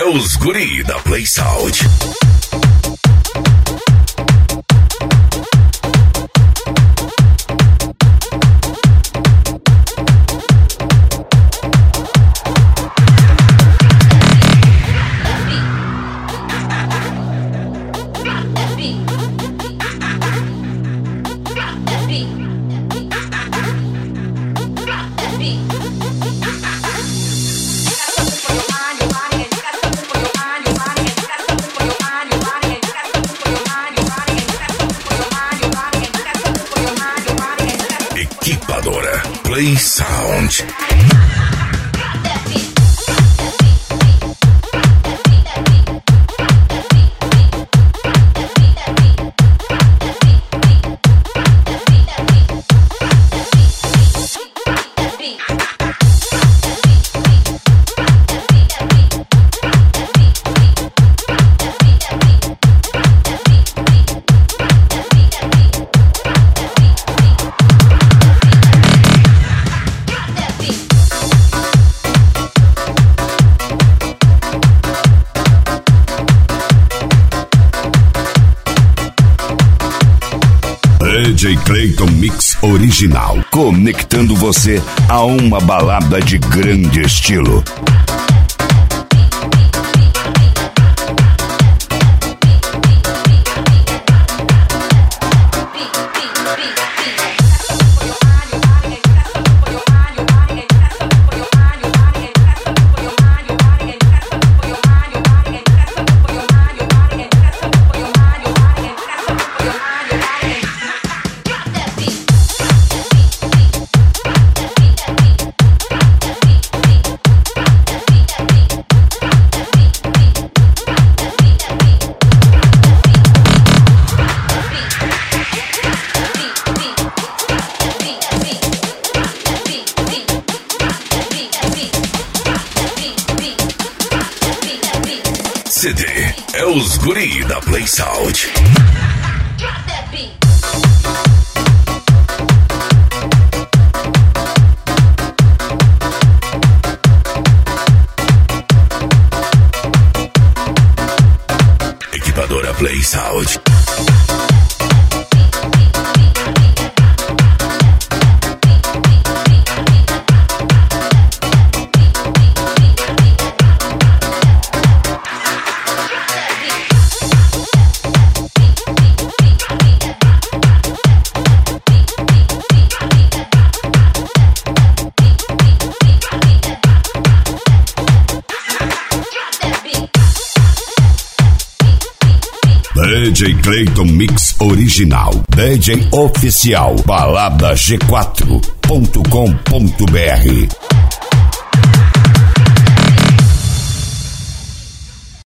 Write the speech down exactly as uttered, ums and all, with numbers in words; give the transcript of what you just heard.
os guri da Play Sound. Equipadora Play Sound. D J Clayton Mix Original, conectando você a uma balada de grande estilo. C D é os guri da Play Sound. Equipadora Play Sound. D J Clayton Mix Original, D J Oficial, balada g quatro ponto com ponto br.